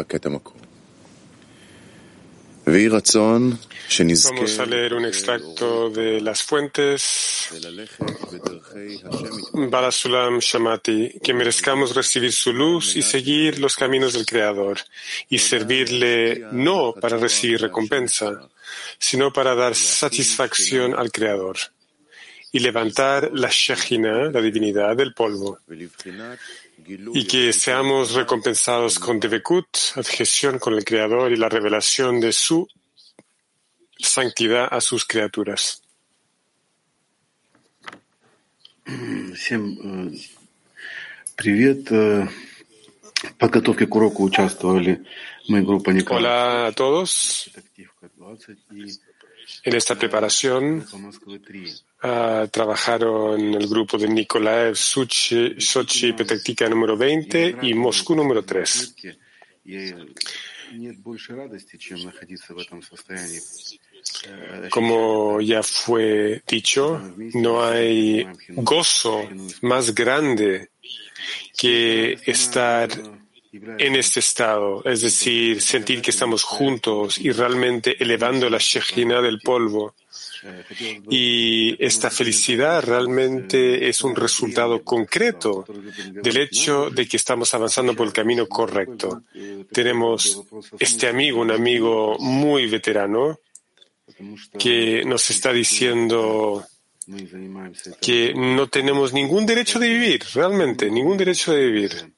Vamos a leer un extracto de las fuentes. Balasulam Shamati, que merezcamos recibir su luz y seguir los caminos del Creador y servirle no para recibir recompensa, sino para dar satisfacción al Creador y levantar la Shekhinah, la divinidad, del polvo, y que seamos recompensados con Devekut, adhesión con el Creador y la revelación de su santidad a sus criaturas. Всем привет. В подготовке к уроку участвовали мы, группа Николаев. Hola a todos. En esta preparación trabajaron el grupo de Nikolaev, Sochi, Petactica número 20 y Moscú número 3. Como ya fue dicho, no hay gozo más grande que estar en este estado, es decir, sentir que estamos juntos y realmente elevando la Shekhinah del polvo. Y esta felicidad realmente es un resultado concreto del hecho de que estamos avanzando por el camino correcto. Tenemos este amigo, un amigo muy veterano, que nos está diciendo que no tenemos ningún derecho de vivir, realmente, ningún derecho de vivir.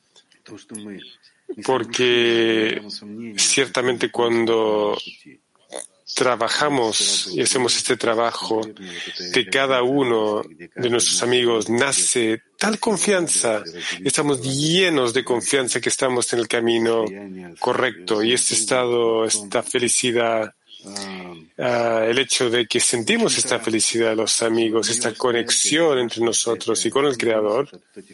Porque ciertamente cuando trabajamos y hacemos este trabajo de cada uno de nuestros amigos, nace tal confianza, estamos llenos de confianza que estamos en el camino correcto y este estado, esta felicidad, el hecho de que sentimos esta felicidad de los amigos, esta conexión entre nosotros y con el Creador,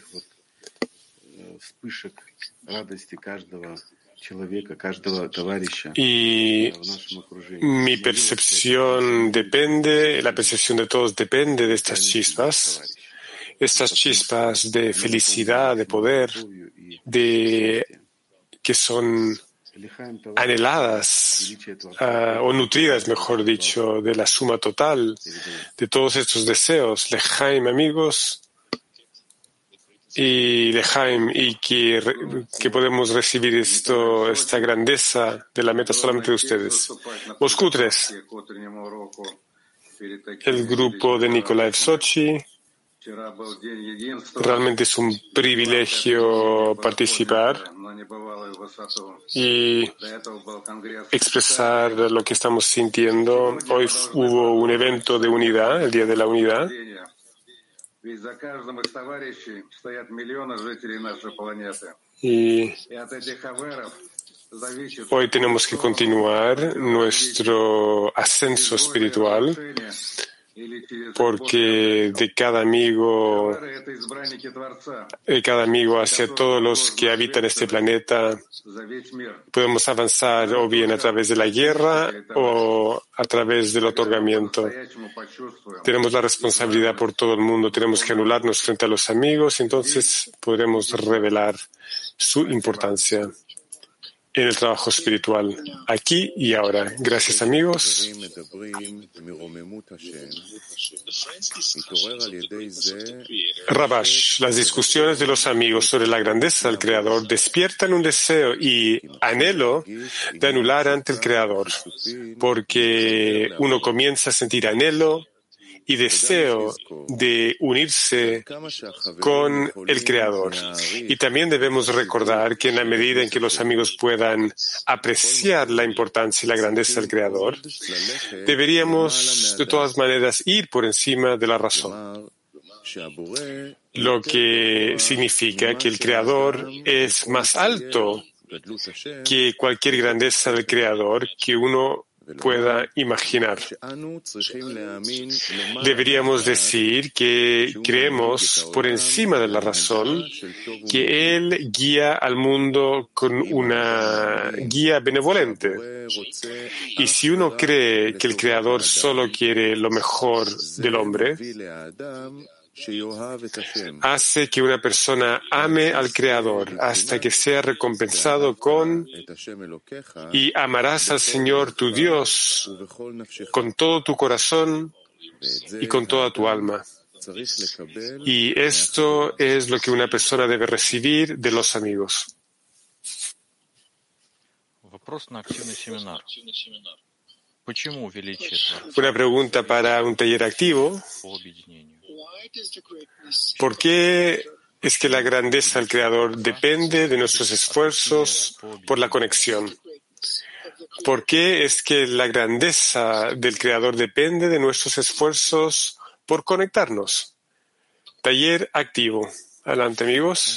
y mi percepción depende, la percepción de todos depende de estas chispas de felicidad, de poder, que son anheladas o nutridas, mejor dicho, de la suma total de todos estos deseos. Lejaim, amigos, y Lejaim, y que podemos recibir esta grandeza de la meta solamente de ustedes. Moscú 3, el grupo de Nikolaev Sochi. Realmente es un privilegio participar y expresar lo que estamos sintiendo. Hoy hubo un evento de unidad, el Día de la Unidad. Y hoy tenemos que continuar nuestro ascenso espiritual, porque de cada amigo hacia todos los que habitan este planeta podemos avanzar o bien a través de la guerra o a través del otorgamiento. Tenemos la responsabilidad por todo el mundo, tenemos que anularnos frente a los amigos, entonces podremos revelar su importancia en el trabajo espiritual, aquí y ahora. Gracias, amigos. Rabash, las discusiones de los amigos sobre la grandeza del Creador despiertan un deseo y anhelo de anular ante el Creador, porque uno comienza a sentir anhelo y deseo de unirse con el Creador. Y también debemos recordar que en la medida en que los amigos puedan apreciar la importancia y la grandeza del Creador, deberíamos de todas maneras ir por encima de la razón. Lo que significa que el Creador es más alto que cualquier grandeza del Creador que uno pueda imaginar. Deberíamos decir que creemos por encima de la razón que Él guía al mundo con una guía benevolente. Y si uno cree que el Creador solo quiere lo mejor del hombre, hace que una persona ame al Creador hasta que sea recompensado con y amarás al Señor tu Dios con todo tu corazón y con toda tu alma. Y esto es lo que una persona debe recibir de los amigos. Una pregunta para un taller activo. ¿Por qué es que la grandeza del Creador depende de nuestros esfuerzos por la conexión? ¿Por qué es que la grandeza del Creador depende de nuestros esfuerzos por conectarnos? Taller activo. Adelante, amigos.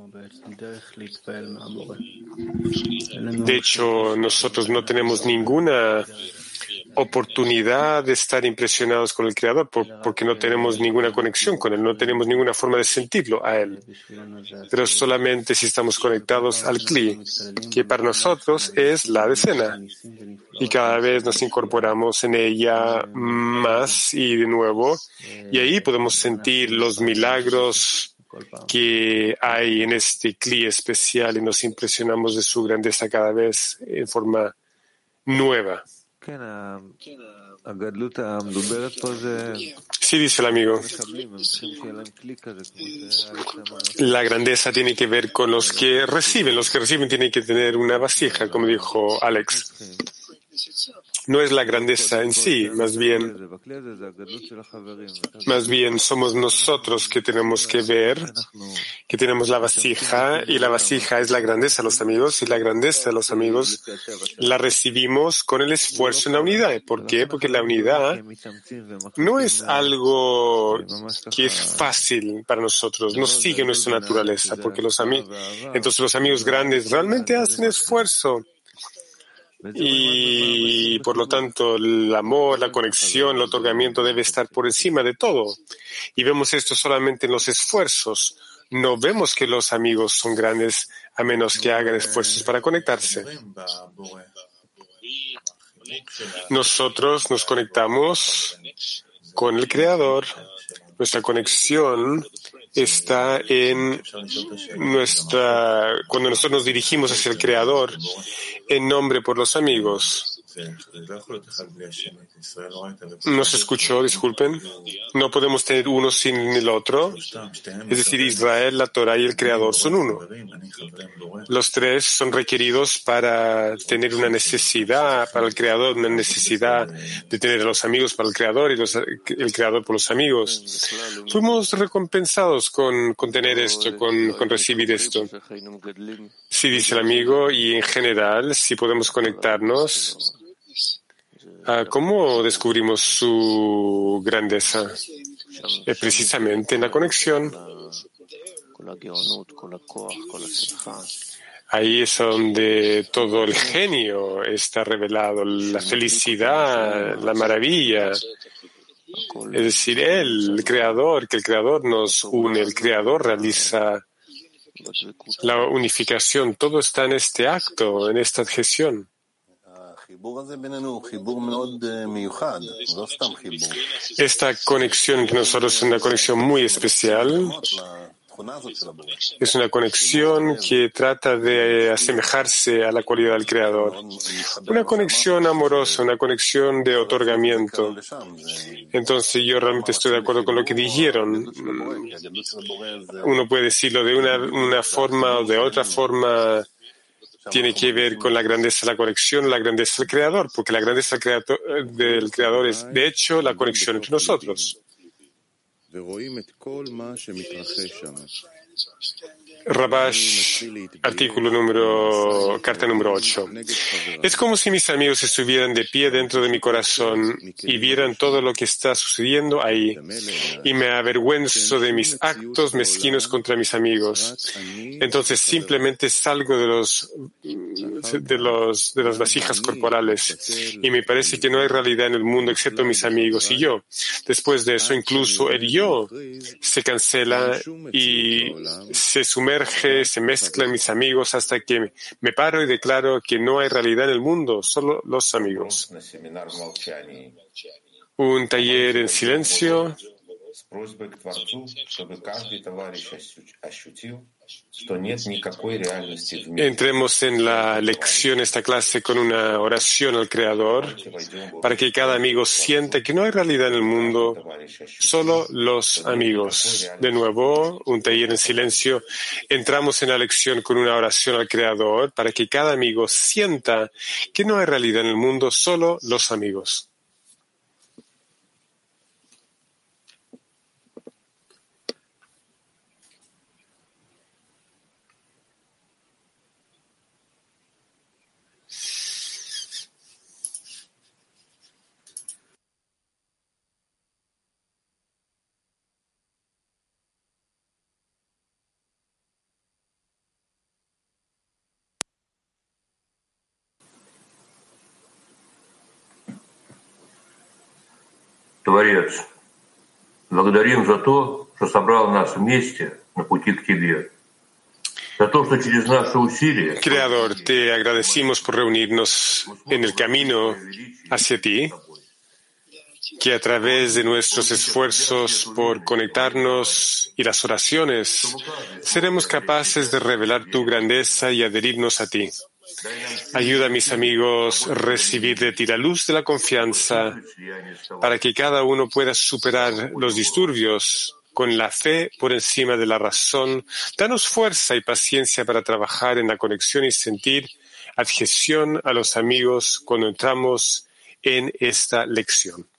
De hecho, nosotros no tenemos ninguna oportunidad de estar impresionados con el Creador porque no tenemos ninguna conexión con Él, no tenemos ninguna forma de sentirlo a Él. Pero solamente si estamos conectados al Kli, que para nosotros es la decena. Y cada vez nos incorporamos en ella más y de nuevo. Y ahí podemos sentir los milagros que hay en este Kli especial y nos impresionamos de su grandeza cada vez en forma nueva. Sí, dice el amigo. La grandeza tiene que ver con los que reciben. Los que reciben tienen que tener una vasija, como dijo Alex. No es la grandeza en sí, más bien somos nosotros que tenemos que ver que tenemos la vasija, y la vasija es la grandeza de los amigos, y la grandeza de los amigos la recibimos con el esfuerzo en la unidad. ¿Por qué? Porque la unidad no es algo que es fácil para nosotros, no sigue nuestra naturaleza, porque entonces los amigos grandes realmente hacen esfuerzo. Y por lo tanto el amor, la conexión, el otorgamiento debe estar por encima de todo. Y vemos esto solamente en los esfuerzos. No vemos que los amigos son grandes a menos que hagan esfuerzos para conectarse. Nosotros nos conectamos con el Creador. Nuestra conexión está cuando nosotros nos dirigimos hacia el Creador en nombre por los amigos. No se escuchó, disculpen. No podemos tener uno sin el otro. Es decir, Israel, la Torah y el Creador son uno. Los tres son requeridos para tener una necesidad para el Creador, una necesidad de tener a los amigos para el Creador y el Creador por los amigos. Fuimos recompensados con tener esto, con recibir esto. Sí, dice el amigo, y en general, si podemos conectarnos, ¿cómo descubrimos su grandeza? Precisamente en la conexión. Ahí es donde todo el genio está revelado, la felicidad, la maravilla. Es decir, el Creador, que el Creador nos une, el Creador realiza la unificación. Todo está en este acto, en esta adhesión. Esta conexión que nosotros es una conexión muy especial. Es una conexión que trata de asemejarse a la cualidad del Creador. Una conexión amorosa, una conexión de otorgamiento. Entonces yo realmente estoy de acuerdo con lo que dijeron. Uno puede decirlo de una forma o de otra forma. Tiene que ver con la grandeza de la conexión, la grandeza del Creador, porque la grandeza del Creador es, de hecho, la conexión entre nosotros. Rabash, carta número 8. Es como si mis amigos estuvieran de pie dentro de mi corazón y vieran todo lo que está sucediendo ahí, y me avergüenzo de mis actos mezquinos contra mis amigos. Entonces simplemente salgo de las vasijas corporales y me parece que no hay realidad en el mundo excepto mis amigos y yo. Después de eso, incluso el yo se cancela y se sumerge, se mezcla en mis amigos hasta que me paro y declaro que no hay realidad en el mundo, solo los amigos. Un taller en silencio. с просьбой к Творцу, чтобы каждый товарищ ощутил, что нет никакой реальности в мире. Entremos en la lección, esta clase, con una oración al Creador, para que cada amigo sienta que no hay realidad en el mundo, solo los amigos. De nuevo, un taller en silencio. Entramos en la lección con una oración al Creador, para que cada amigo sienta que no hay realidad en el mundo, solo los amigos. Творец, благодарим за то, что собрал нас вместе на пути к Тебе. За то, что через наши усилия... Creador, te agradecimos por reunirnos en el camino hacia ti, que a través de nuestros esfuerzos por conectarnos y las oraciones, seremos capaces de revelar tu grandeza y adherirnos a ti. Ayuda a mis amigos a recibir de ti la luz de la confianza para que cada uno pueda superar los disturbios con la fe por encima de la razón. Danos fuerza y paciencia para trabajar en la conexión y sentir adhesión a los amigos cuando entramos en esta lección.